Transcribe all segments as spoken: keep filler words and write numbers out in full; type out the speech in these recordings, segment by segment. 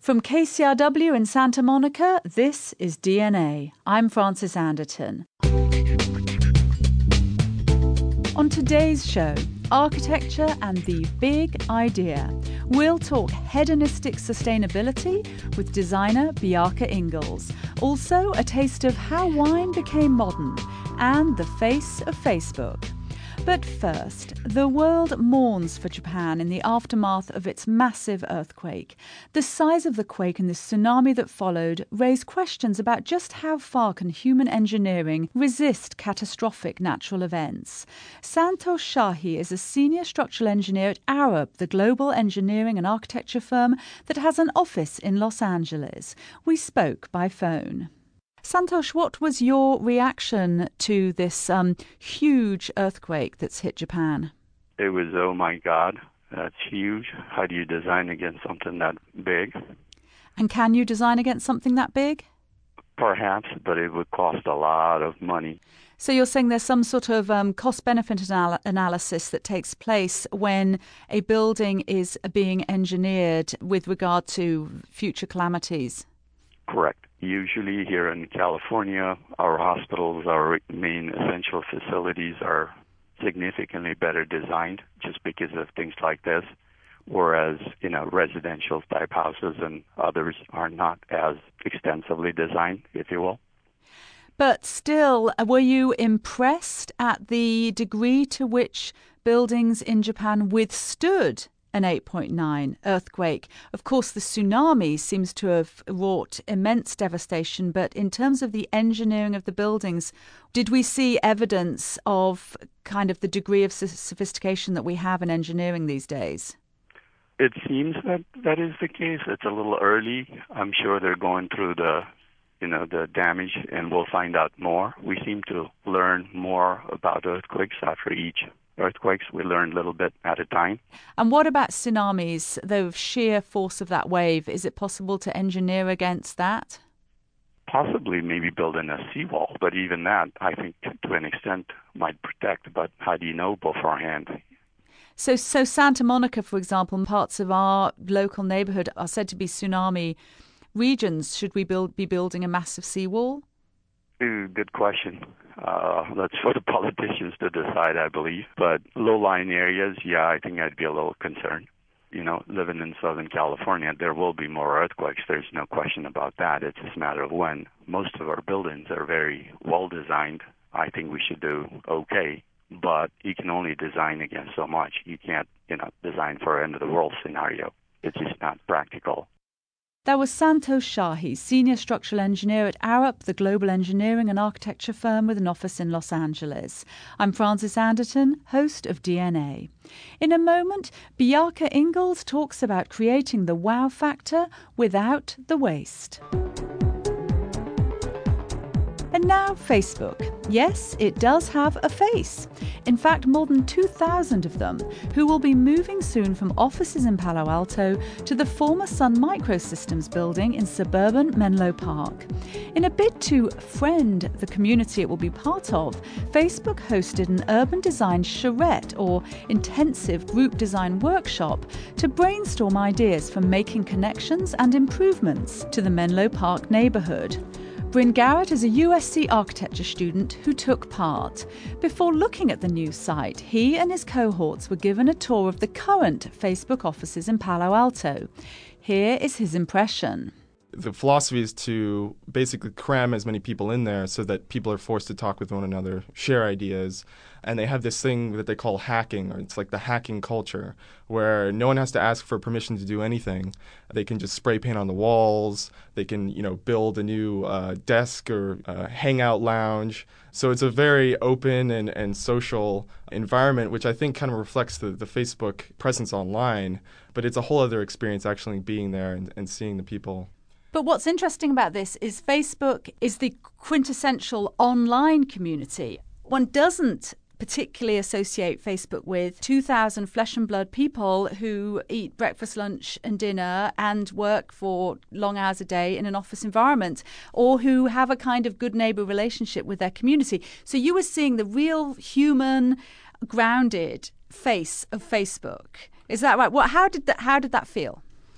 From K C R W in Santa Monica, this is D N A. I'm Frances Anderton. On today's show, architecture and the big idea. We'll talk hedonistic sustainability with designer Bjarke Ingels. Also, a taste of how wine became modern and the face of Facebook. But first, the world mourns for Japan in the aftermath of its massive earthquake. The size of the quake and the tsunami that followed raised questions about just how far can human engineering resist catastrophic natural events. Santosh Shahi is a senior structural engineer at Arup, the global engineering and architecture firm that has an office in Los Angeles. We spoke by phone. Santosh, what was your reaction to this um, huge earthquake that's hit Japan? It was, oh my God, that's huge. How do you design against something that big? And can you design against something that big? Perhaps, but it would cost a lot of money. So you're saying there's some sort of um, cost-benefit anal- analysis that takes place when a building is being engineered with regard to future calamities? Correct. Usually here in California, our hospitals, our main essential facilities are significantly better designed just because of things like this, whereas, you know, residential type houses and others are not as extensively designed, if you will. But still, were you impressed at the degree to which buildings in Japan withstood an eight point nine earthquake? Of course, the tsunami seems to have wrought immense devastation, but in terms of the engineering of the buildings, did we see evidence of kind of the degree of sophistication that we have in engineering these days? It seems that that is the case. It's a little early. I'm sure they're going through the, you know, the damage, and we'll find out more. We seem to learn more about earthquakes after each earthquakes. We learn a little bit at a time. And what about tsunamis, the sheer force of that wave? Is it possible to engineer against that? Possibly maybe building a seawall, but even that, I think, to an extent, might protect. But how do you know beforehand? So, so Santa Monica, for example, parts of our local neighborhood are said to be tsunami regions. Should we build, be building a massive seawall? Ooh, good question. Uh, that's for the politicians to decide, I believe. But low-lying areas, yeah, I think I'd be a little concerned. You know, living in Southern California, there will be more earthquakes. There's no question about that. It's just a matter of when. Most of our buildings are very well-designed. I think we should do okay. But you can only design against so much. You can't, you know, design for an end-of-the-world scenario. It's just not practical. That was Santosh Shahi, senior structural engineer at Arup, the global engineering and architecture firm with an office in Los Angeles. I'm Frances Anderton, host of D N A. In a moment, Bjarke Ingels talks about creating the wow factor without the waste. And now Facebook. Yes, it does have a face. In fact, more than two thousand of them, who will be moving soon from offices in Palo Alto to the former Sun Microsystems building in suburban Menlo Park. In a bid to friend the community it will be part of, Facebook hosted an urban design charrette, or intensive group design workshop, to brainstorm ideas for making connections and improvements to the Menlo Park neighborhood. Bryn Garrett is a U S C architecture student who took part. Before looking at the new site, he and his cohorts were given a tour of the current Facebook offices in Palo Alto. Here is his impression. The philosophy is to basically cram as many people in there so that people are forced to talk with one another, share ideas, and they have this thing that they call hacking, or it's like the hacking culture, where no one has to ask for permission to do anything. They can just spray paint on the walls. They can, you know, build a new uh, desk or uh, hangout lounge. So it's a very open and, and social environment, which I think kind of reflects the, the Facebook presence online. But it's a whole other experience actually being there and, and seeing the people. But what's interesting about this is Facebook is the quintessential online community. One doesn't particularly associate Facebook with two thousand flesh and blood people who eat breakfast, lunch and dinner and work for long hours a day in an office environment, or who have a kind of good neighbor relationship with their community. So you were seeing the real human, grounded face of Facebook. Is that right? What? How did that? How did that feel?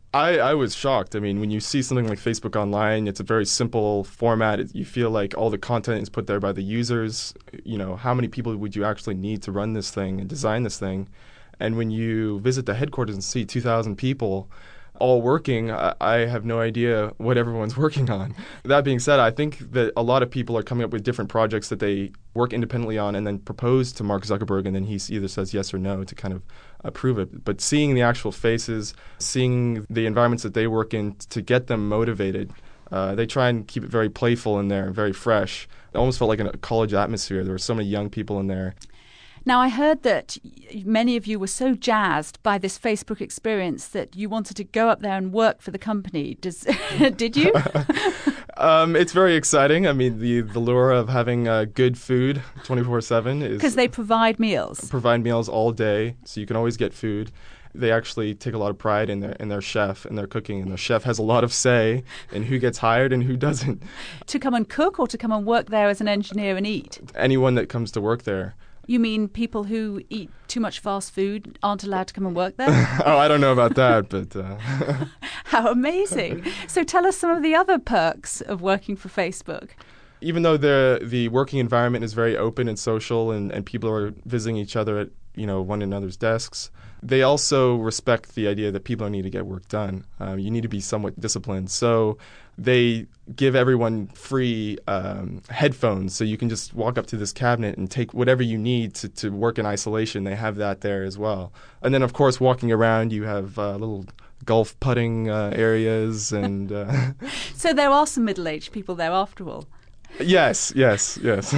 I, I was shocked. I mean, when you see something like Facebook Online, it's a very simple format. It, you feel like all the content is put there by the users. You know, how many people would you actually need to run this thing and design this thing? And when you visit the headquarters and see two thousand people all working, I, I have no idea what everyone's working on. That being said, I think that a lot of people are coming up with different projects that they work independently on and then propose to Mark Zuckerberg, and then he either says yes or no to kind of approve it. But seeing the actual faces, seeing the environments that they work in to get them motivated, uh, they try and keep it very playful in there, very fresh. It almost felt like a college atmosphere. There were so many young people in there. Now, I heard that many of you were so jazzed by this Facebook experience that you wanted to go up there and work for the company. Does, did you? um, it's very exciting. I mean, the, the lure of having uh, good food twenty-four seven is... Because they provide meals. Provide meals all day, so you can always get food. They actually take a lot of pride in their in their chef and their cooking, and their chef has a lot of say in who gets hired and who doesn't. To come and cook or to come and work there as an engineer and eat? Anyone that comes to work there. You mean people who eat too much fast food aren't allowed to come and work there? Oh, I don't know about that, but... Uh... How amazing. So tell us some of the other perks of working for Facebook. Even though the the working environment is very open and social, and, and people are visiting each other at, you know, one another's desks, they also respect the idea that people need to get work done. Um, you need to be somewhat disciplined. So they give everyone free um, headphones, so you can just walk up to this cabinet and take whatever you need to, to work in isolation. They have that there as well. And then, of course, walking around, you have uh, little golf putting uh, areas. and uh, So there are some middle-aged people there after all. Yes, yes, yes.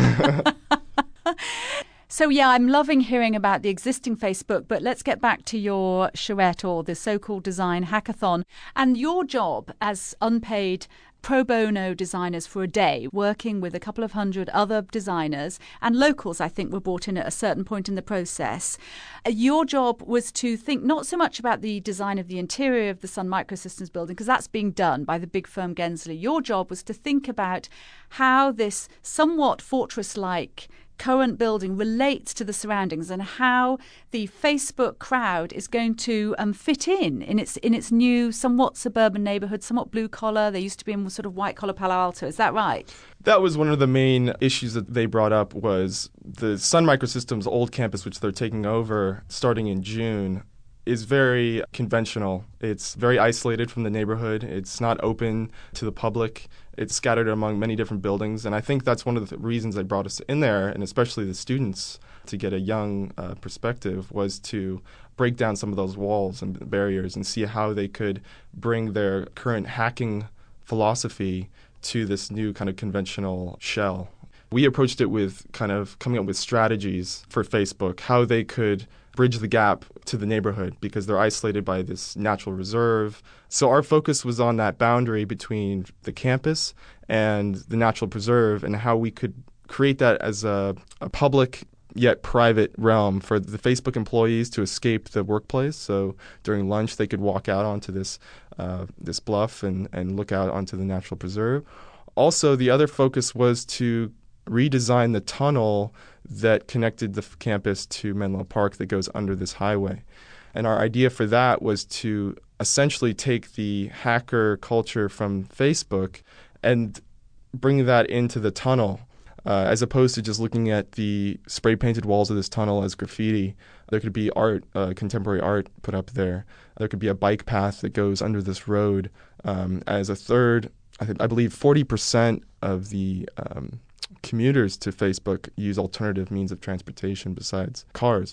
So, yeah, I'm loving hearing about the existing Facebook, but let's get back to your charrette, or the so-called design hackathon, and your job as unpaid pro bono designers for a day, working with a couple of hundred other designers, and locals, I think, were brought in at a certain point in the process. Your job was to think not so much about the design of the interior of the Sun Microsystems building, because that's being done by the big firm Gensler. Your job was to think about how this somewhat fortress-like current building relates to the surroundings, and how the Facebook crowd is going to um, fit in in its in its new, somewhat suburban neighborhood, somewhat blue collar. They used to be in sort of white collar Palo Alto. Is that right? That was one of the main issues that they brought up, was the Sun Microsystems old campus, which they're taking over starting in June, is very conventional. It's very isolated from the neighborhood. It's not open to the public. It's scattered among many different buildings. And I think that's one of the reasons they brought us in there, and especially the students, to get a young uh, perspective, was to break down some of those walls and barriers and see how they could bring their current hacking philosophy to this new kind of conventional shell. We approached it with kind of coming up with strategies for Facebook, how they could bridge the gap to the neighborhood, because they're isolated by this natural reserve. So our focus was on that boundary between the campus and the natural preserve, and how we could create that as a, a public yet private realm for the Facebook employees to escape the workplace. So during lunch, they could walk out onto this uh, this bluff and, and look out onto the natural preserve. Also, the other focus was to redesign the tunnel that connected the f- campus to Menlo Park that goes under this highway. And our idea for that was to essentially take the hacker culture from Facebook and bring that into the tunnel, uh, as opposed to just looking at the spray-painted walls of this tunnel as graffiti. There could be art, uh, contemporary art put up there. There could be a bike path that goes under this road. Um, as a third, I, th- I believe forty percent of the um, commuters to Facebook use alternative means of transportation besides cars.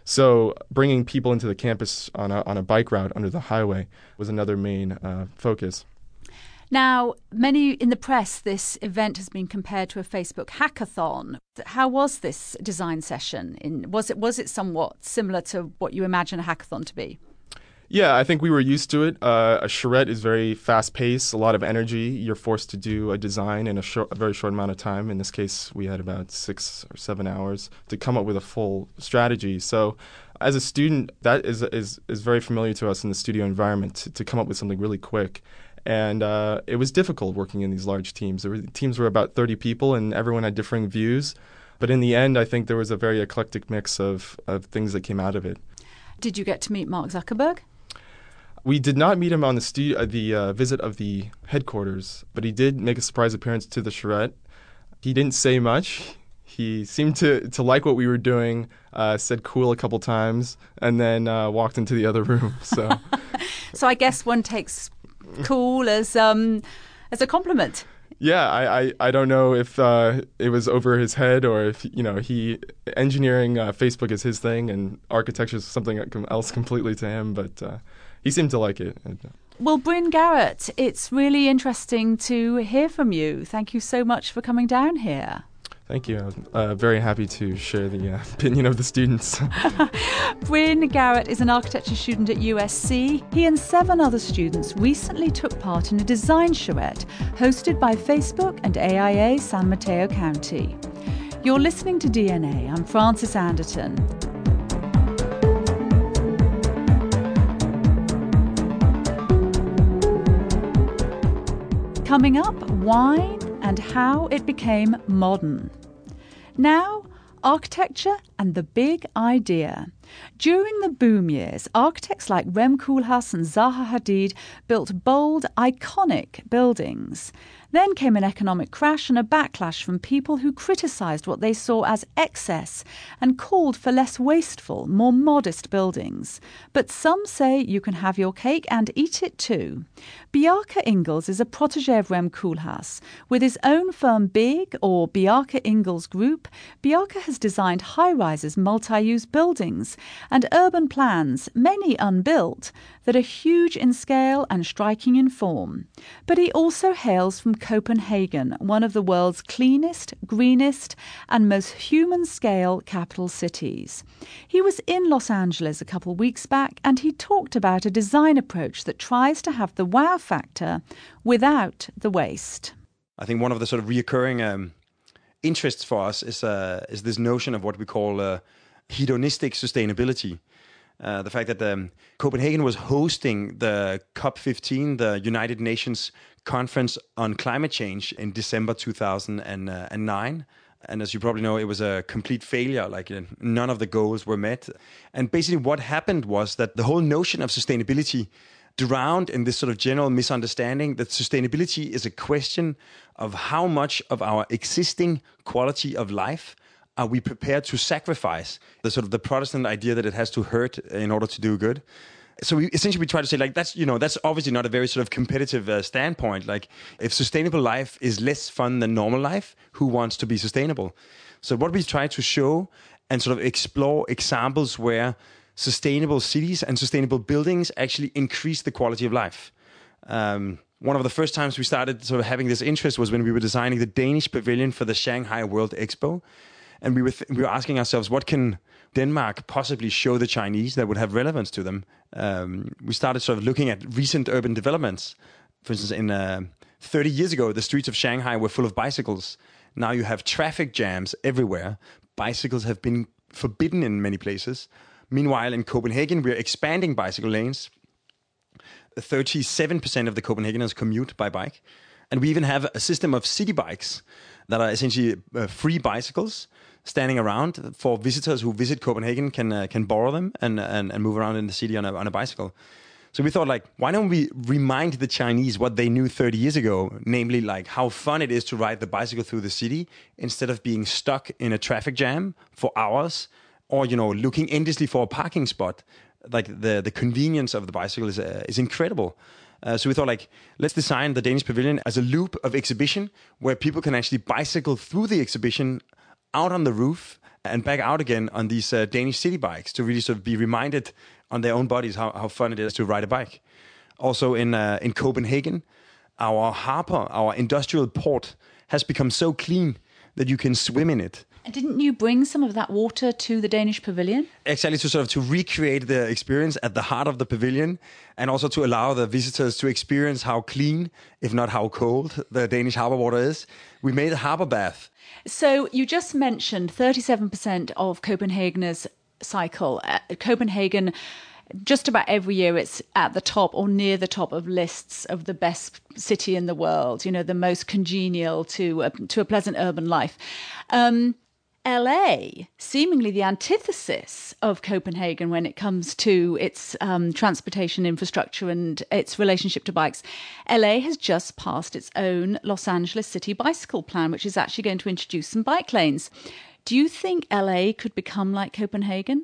So bringing people into the campus on a, on a bike route under the highway was another main uh, focus. Now, many in the press, this event has been compared to a Facebook hackathon. How was this design session? In, was it was it somewhat similar to what you imagine a hackathon to be? Yeah, I think we were used to it. Uh, a charrette is very fast-paced, a lot of energy. You're forced to do a design in a, short, a very short amount of time. In this case, we had about six or seven hours to come up with a full strategy. So as a student, that is is, is very familiar to us in the studio environment, to, to come up with something really quick. And uh, it was difficult working in these large teams. There were, teams were about thirty people, and everyone had differing views. But in the end, I think there was a very eclectic mix of, of things that came out of it. Did you get to meet Mark Zuckerberg? We did not meet him on the stu- uh, the uh, visit of the headquarters, but he did make a surprise appearance to the charrette. He didn't say much. He seemed to, to like what we were doing, uh, said cool a couple times, and then uh, walked into the other room. So, so I guess one takes cool as um, as a compliment. Yeah, I, I, I don't know if uh, it was over his head or if, you know, he engineering uh, Facebook is his thing and architecture is something else completely to him, but uh, he seemed to like it. Well, Bryn Garrett, it's really interesting to hear from you. Thank you so much for coming down here. Thank you. I'm uh, very happy to share the uh, opinion of the students. Bryn Garrett is an architecture student at U S C. He and seven other students recently took part in a design charrette hosted by Facebook and A I A San Mateo County. You're listening to D N A. I'm Frances Anderton. Coming up, wine and how it became modern. Now, architecture and the big idea. During the boom years, architects like Rem Koolhaas and Zaha Hadid built bold, iconic buildings. Then came an economic crash and a backlash from people who criticised what they saw as excess and called for less wasteful, more modest buildings. But some say you can have your cake and eat it too. Bjarke Ingels is a protégé of Rem Koolhaas. With his own firm BIG, or Bjarke Ingels Group, Bjarke has designed high-rises, multi-use buildings and urban plans, many unbuilt, that are huge in scale and striking in form. But he also hails from Copenhagen, one of the world's cleanest, greenest and most human-scale capital cities. He was in Los Angeles a couple of weeks back and he talked about a design approach that tries to have the wow factor without the waste. I think one of the sort of reoccurring um, interests for us is, uh, is this notion of what we call uh, hedonistic sustainability. Uh, the fact that um, Copenhagen was hosting the COP fifteen, the United Nations Conference on Climate Change, in December two thousand nine. And as you probably know, it was a complete failure. Like uh, none of the goals were met. And basically what happened was that the whole notion of sustainability drowned in this sort of general misunderstanding that sustainability is a question of how much of our existing quality of life are we prepared to sacrifice, the sort of the Protestant idea that it has to hurt in order to do good. So we essentially we try to say, like, that's, you know, that's obviously not a very sort of competitive uh, standpoint. Like, if sustainable life is less fun than normal life, who wants to be sustainable? So what we try to show and sort of explore examples where sustainable cities and sustainable buildings actually increase the quality of life. Um, one of the first times we started sort of having this interest was when we were designing the Danish pavilion for the Shanghai World Expo. And we were th- we were asking ourselves, what can Denmark possibly show the Chinese that would have relevance to them? Um, we started sort of looking at recent urban developments. For instance, in uh, thirty years ago, the streets of Shanghai were full of bicycles. Now you have traffic jams everywhere. Bicycles have been forbidden in many places. Meanwhile, in Copenhagen, we're expanding bicycle lanes. thirty-seven percent of the Copenhageners commute by bike. And we even have a system of city bikes that are essentially uh, free bicycles standing around for visitors who visit Copenhagen can uh, can borrow them and, and and move around in the city on a on a bicycle. So we thought, like, why don't we remind the Chinese what they knew thirty years ago, namely, like, how fun it is to ride the bicycle through the city instead of being stuck in a traffic jam for hours or, you know, looking endlessly for a parking spot. Like, the the convenience of the bicycle is uh, is incredible. Uh, so we thought, like, let's design the Danish pavilion as a loop of exhibition where people can actually bicycle through the exhibition, out on the roof, and back out again on these uh, Danish city bikes to really sort of be reminded on their own bodies how, how fun it is to ride a bike. Also in uh, in Copenhagen, our harbor, our industrial port, has become so clean that you can swim in it. And didn't you bring some of that water to the Danish pavilion? Exactly, to sort of to recreate the experience at the heart of the pavilion, and also to allow the visitors to experience how clean, if not how cold, the Danish harbor water is. We made a harbor bath. So you just mentioned thirty-seven percent of Copenhageners cycle. Uh, Copenhagen, just about every year, it's at the top or near the top of lists of the best city in the world, you know, the most congenial to a, to a pleasant urban life. Um, L A, seemingly the antithesis of Copenhagen when it comes to its um, transportation infrastructure and its relationship to bikes. L A has just passed its own Los Angeles City Bicycle Plan, which is actually going to introduce some bike lanes. Do you think L A could become like Copenhagen?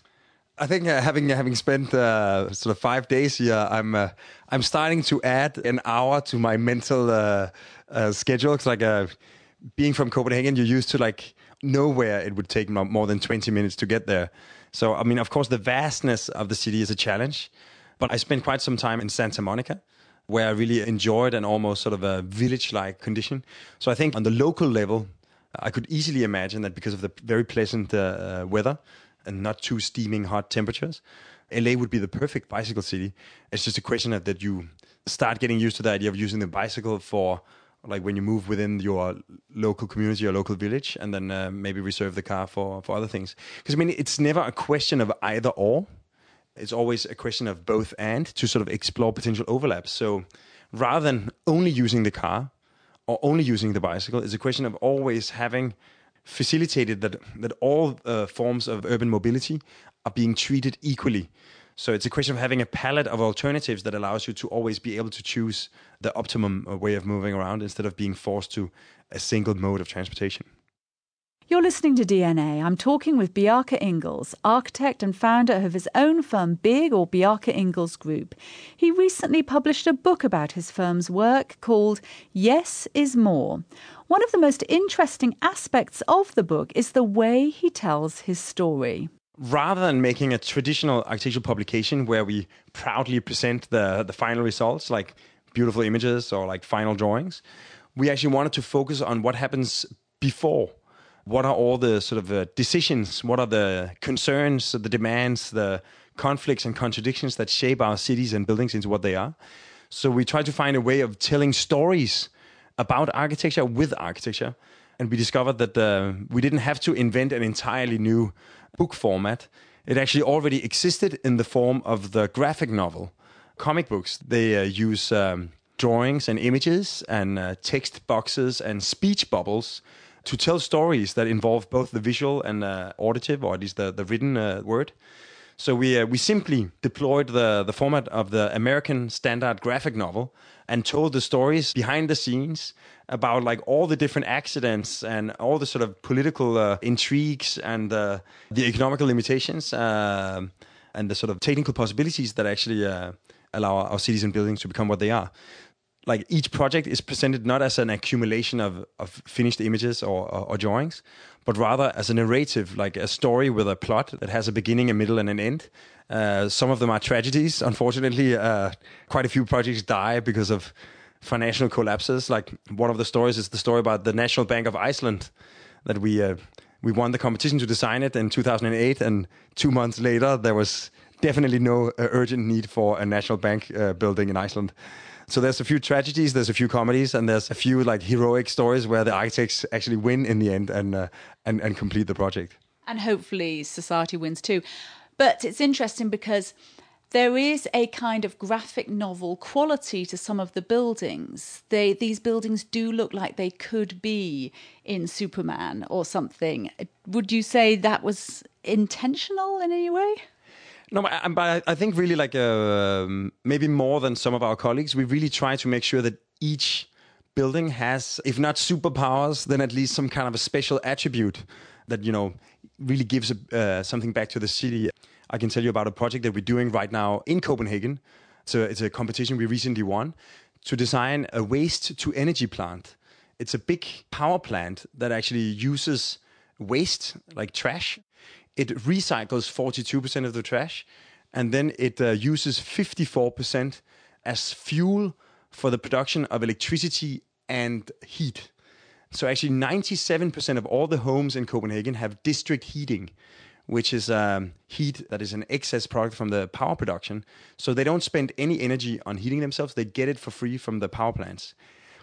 I think uh, having having spent uh, sort of five days here, I'm uh, I'm starting to add an hour to my mental uh, uh, schedule. It's like uh, being from Copenhagen, you're used to like nowhere it would take more than twenty minutes to get there. So, I mean, of course, the vastness of the city is a challenge. But I spent quite some time in Santa Monica, where I really enjoyed an almost sort of a village-like condition. So I think on the local level, I could easily imagine that because of the very pleasant uh, weather and not too steaming hot temperatures, L A would be the perfect bicycle city. It's just a question of that you start getting used to the idea of using the bicycle for like when you move within your local community or local village, and then uh, maybe reserve the car for, for other things. Because, I mean, it's never a question of either or. It's always a question of both and to sort of explore potential overlaps. So rather than only using the car or only using the bicycle, it's a question of always having facilitated that, that all uh, forms of urban mobility are being treated equally. So it's a question of having a palette of alternatives that allows you to always be able to choose the optimum way of moving around instead of being forced to a single mode of transportation. You're listening to D N A. I'm talking with Bjarke Ingels, architect and founder of his own firm, Big or Bjarke Ingels Group. He recently published a book about his firm's work called Yes is More. One of the most interesting aspects of the book is the way he tells his story. Rather than making a traditional architectural publication where we proudly present the, the final results, like beautiful images or like final drawings, we actually wanted to focus on what happens before. What are all the sort of uh, decisions? What are the concerns, the demands, the conflicts and contradictions that shape our cities and buildings into what they are? So we try to find a way of telling stories about architecture with architecture. And we discovered that uh, we didn't have to invent an entirely new book format. It actually already existed in the form of the graphic novel. Comic books, they uh, use um, drawings and images and uh, text boxes and speech bubbles to tell stories that involve both the visual and uh, auditive, or at least the, the written uh, word. So we uh, we simply deployed the, the format of the American standard graphic novel and told the stories behind the scenes about like all the different accidents and all the sort of political uh, intrigues and uh, the economical limitations uh, and the sort of technical possibilities that actually uh, allow our cities and buildings to become what they are. Like each project is presented not as an accumulation of, of finished images or, or, or drawings, but rather as a narrative, like a story with a plot that has a beginning, a middle, and an end. Uh, some of them are tragedies. Unfortunately, uh, quite a few projects die because of financial collapses. Like one of the stories is the story about the National Bank of Iceland, that we uh, we won the competition to design it in two thousand eight, and two months later there was definitely no uh, urgent need for a national bank uh, building in Iceland. So there's a few tragedies, there's a few comedies, and there's a few like heroic stories where the architects actually win in the end and uh, and, and complete the project. And hopefully society wins too. But it's interesting because there is a kind of graphic novel quality to some of the buildings. They, these buildings do look like they could be in Superman or something. Would you say that was intentional in any way? No, but I think really like uh, maybe more than some of our colleagues, we really try to make sure that each building has, if not superpowers, then at least some kind of a special attribute that, you know, really gives uh, something back to the city. I can tell you about a project that we're doing right now in Copenhagen. So it's a competition we recently won to design a waste-to-energy plant. It's a big power plant that actually uses waste, like trash. It recycles forty-two percent of the trash, and then it uh, uses fifty-four percent as fuel for the production of electricity and heat. So actually ninety-seven percent of all the homes in Copenhagen have district heating, which is um, heat that is an excess product from the power production. So they don't spend any energy on heating themselves. They get it for free from the power plants.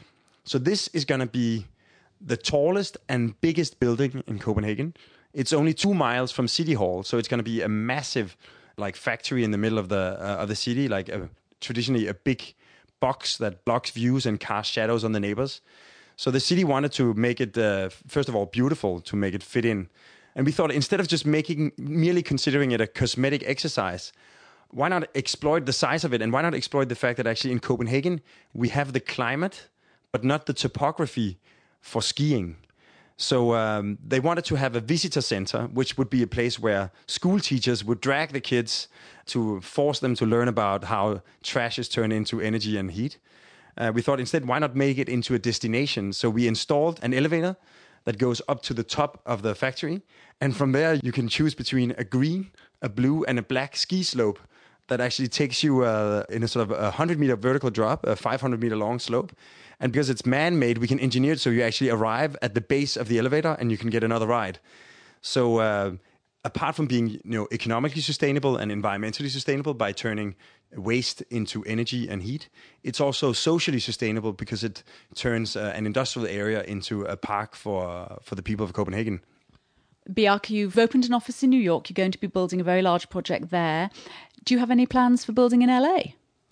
So this is going to be the tallest and biggest building in Copenhagen. It's only two miles from City Hall, so it's going to be a massive, like, factory in the middle of the uh, of the city, like a, traditionally a big box that blocks views and casts shadows on the neighbors. So the city wanted to make it, uh, first of all, beautiful, to make it fit in. And we thought, instead of just making, merely considering it a cosmetic exercise, why not exploit the size of it? And why not exploit the fact that actually in Copenhagen, we have the climate, but not the topography for skiing. So um, they wanted to have a visitor center, which would be a place where school teachers would drag the kids to force them to learn about how trash is turned into energy and heat. Uh, we thought instead, why not make it into a destination? So we installed an elevator that goes up to the top of the factory. And from there, you can choose between a green, a blue, and a black ski slope that actually takes you uh, in a sort of a one hundred meter vertical drop, a five hundred meter long slope. And because it's man-made, we can engineer it so you actually arrive at the base of the elevator and you can get another ride. So uh, apart from being, you know, economically sustainable and environmentally sustainable by turning waste into energy and heat, it's also socially sustainable because it turns uh, an industrial area into a park for for the people of Copenhagen. Bjarke, you've opened an office in New York. You're going to be building a very large project there. Do you have any plans for building in L A?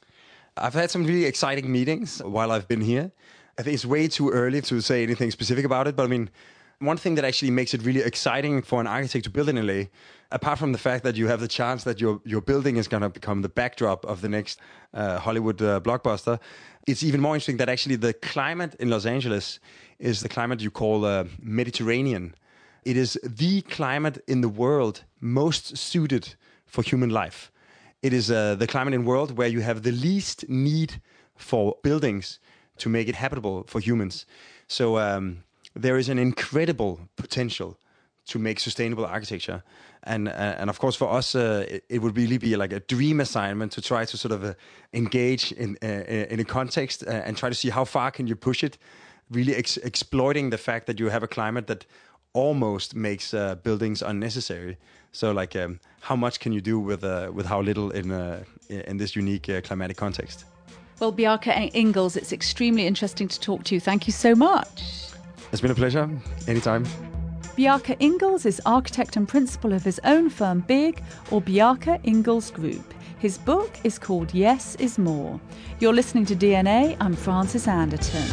I've had some really exciting meetings while I've been here. I think it's way too early to say anything specific about it, but I mean, one thing that actually makes it really exciting for an architect to build in L A, apart from the fact that you have the chance that your your building is going to become the backdrop of the next uh, Hollywood uh, blockbuster, it's even more interesting that actually the climate in Los Angeles is the climate you call uh, Mediterranean. It is the climate in the world most suited for human life. It is uh, the climate in the world where you have the least need for buildings to make it habitable for humans. So um, there is an incredible potential to make sustainable architecture. And uh, and of course, for us, uh, it, it would really be like a dream assignment to try to sort of uh, engage in uh, in a context uh, and try to see how far can you push it, really ex- exploiting the fact that you have a climate that almost makes uh, buildings unnecessary. So, like, um, how much can you do with uh, with how little in uh, in this unique uh, climatic context? Well, Bjarke Ingels, it's extremely interesting to talk to you. Thank you so much. It's been a pleasure. Anytime. Bjarke Ingels is architect and principal of his own firm BIG, or Bjarke Ingels Group. His book is called Yes is More. You're listening to D N A. I'm Frances Anderton.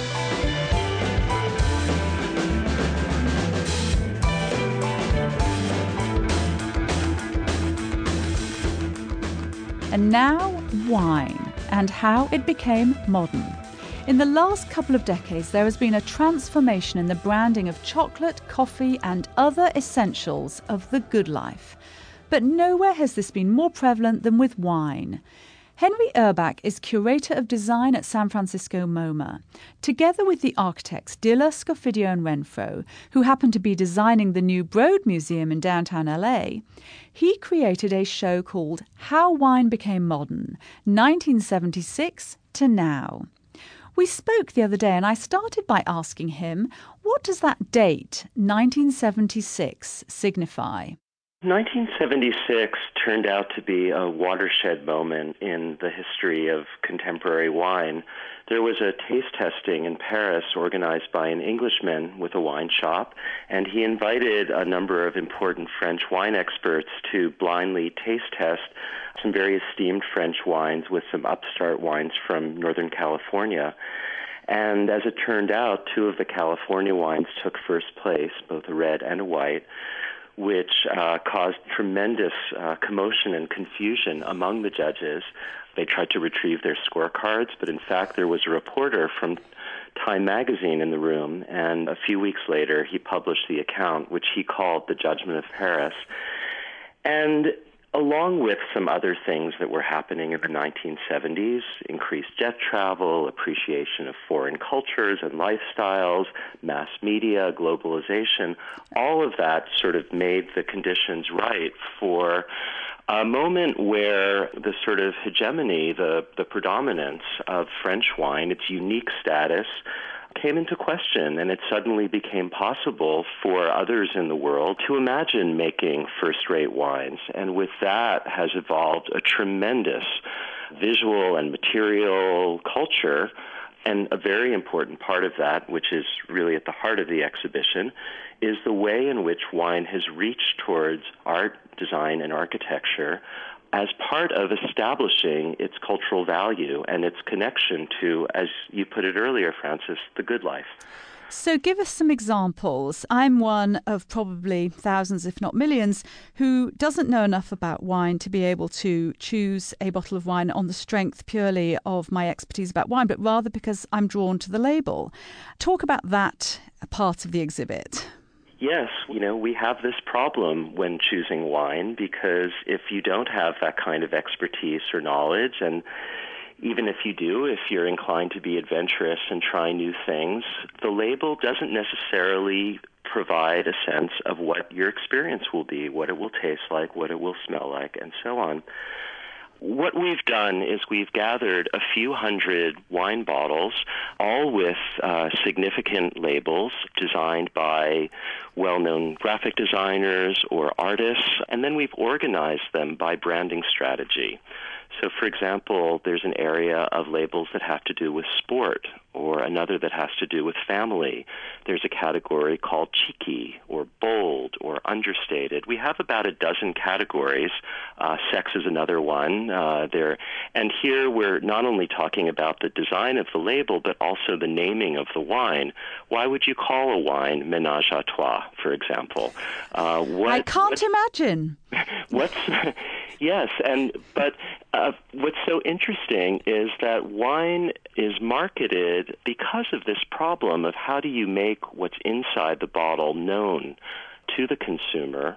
And now, wine, and how it became modern. In the last couple of decades, there has been a transformation in the branding of chocolate, coffee, and other essentials of the good life. But nowhere has this been more prevalent than with wine. Henry Urbach is curator of design at San Francisco MoMA. Together with the architects Diller, Scofidio and Renfro, who happen to be designing the new Broad Museum in downtown L A, he created a show called How Wine Became Modern, nineteen seventy-six to now. We spoke the other day and I started by asking him, what does that date, nineteen seventy-six, signify? nineteen seventy-six turned out to be a watershed moment in the history of contemporary wine. There was a taste testing in Paris organized by an Englishman with a wine shop, and he invited a number of important French wine experts to blindly taste test some very esteemed French wines with some upstart wines from Northern California. And as it turned out, two of the California wines took first place, both a red and a white, which uh, caused tremendous uh, commotion and confusion among the judges. They tried to retrieve their scorecards, but in fact there was a reporter from Time magazine in the room, and a few weeks later he published the account, which he called The Judgment of Paris. And along with some other things that were happening in the nineteen seventies, increased jet travel, appreciation of foreign cultures and lifestyles, mass media, globalization, all of that sort of made the conditions right for a moment where the sort of hegemony, the, the predominance of French wine, its unique status, came into question, and it suddenly became possible for others in the world to imagine making first-rate wines. And with that has evolved a tremendous visual and material culture. And a very important part of that, which is really at the heart of the exhibition, is the way in which wine has reached towards art, design, and architecture as part of establishing its cultural value and its connection to, as you put it earlier, Francis, the good life. So give us some examples. I'm one of probably thousands, if not millions, who doesn't know enough about wine to be able to choose a bottle of wine on the strength purely of my expertise about wine, but rather because I'm drawn to the label. Talk about that part of the exhibit. Yes, you know, we have this problem when choosing wine because if you don't have that kind of expertise or knowledge, and even if you do, if you're inclined to be adventurous and try new things, the label doesn't necessarily provide a sense of what your experience will be, what it will taste like, what it will smell like, and so on. What we've done is we've gathered a few hundred wine bottles, all with uh, significant labels designed by well-known graphic designers or artists, and then we've organized them by branding strategy. So, for example, there's an area of labels that have to do with sport, or another that has to do with family. There's a category called cheeky, or bold, or understated. We have about a dozen categories. Uh, sex is another one. Uh, there, and here we're not only talking about the design of the label, but also the naming of the wine. Why would you call a wine Ménage à Trois, for example? Uh, what, I can't what, imagine. What's yes, and but uh, what's so interesting is that wine is marketed because of this problem of how do you make what's inside the bottle known to the consumer.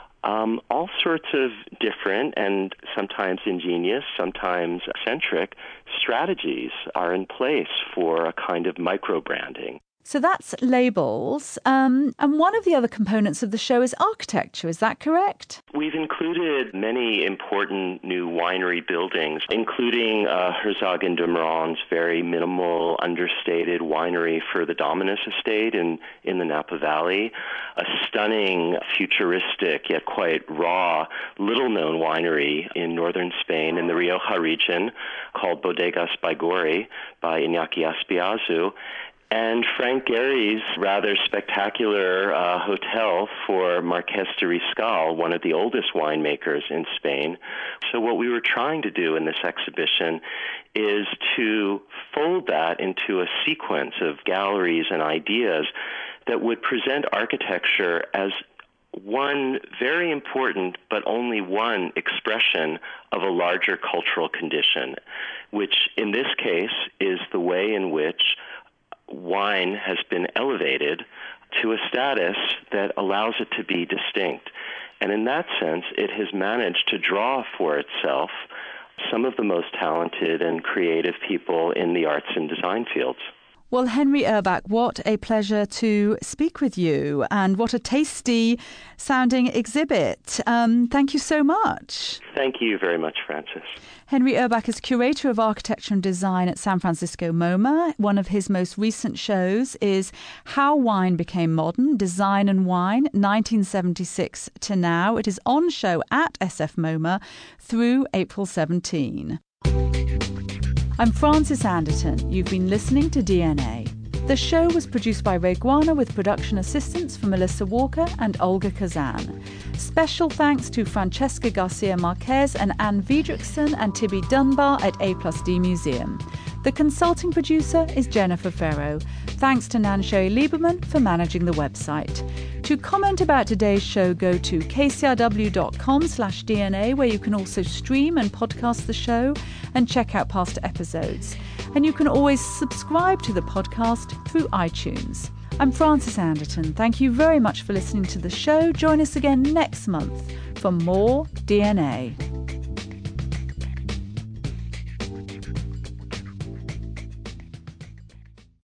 Um, all sorts of different and sometimes ingenious, sometimes eccentric strategies are in place for a kind of micro-branding. So that's labels. Um, and one of the other components of the show is architecture. Is that correct? We've included many important new winery buildings, including uh, Herzog and de Meuron's very minimal, understated winery for the Dominus estate in, in the Napa Valley, a stunning, futuristic, yet quite raw, little-known winery in northern Spain in the Rioja region called Bodegas Baigorri by Iñaki Azpiazu, and Frank Gehry's rather spectacular uh, hotel for Marqués de Riscal, one of the oldest winemakers in Spain. So what we were trying to do in this exhibition is to fold that into a sequence of galleries and ideas that would present architecture as one very important but only one expression of a larger cultural condition, which in this case is the way in which wine has been elevated to a status that allows it to be distinct. And in that sense, it has managed to draw for itself some of the most talented and creative people in the arts and design fields. Well, Henry Urbach, what a pleasure to speak with you, and what a tasty sounding exhibit. Um, thank you so much. Thank you very much, Francis. Henry Urbach is Curator of Architecture and Design at San Francisco MoMA. One of his most recent shows is How Wine Became Modern, Design and Wine, nineteen seventy-six to Now. It is on show at S F MoMA through April seventeenth. I'm Frances Anderton. You've been listening to D N A. The show was produced by Ray Guana with production assistance from Melissa Walker and Olga Kazan. Special thanks to Francesca Garcia Marquez and Anne Wiedrickson and Tibby Dunbar at A plus D Museum. The consulting producer is Jennifer Ferro. Thanks to Nan Sherry Lieberman for managing the website. To comment about today's show, go to kcrw.com slash DNA, where you can also stream and podcast the show and check out past episodes. And you can always subscribe to the podcast through iTunes. I'm Frances Anderton. Thank you very much for listening to the show. Join us again next month for more D N A.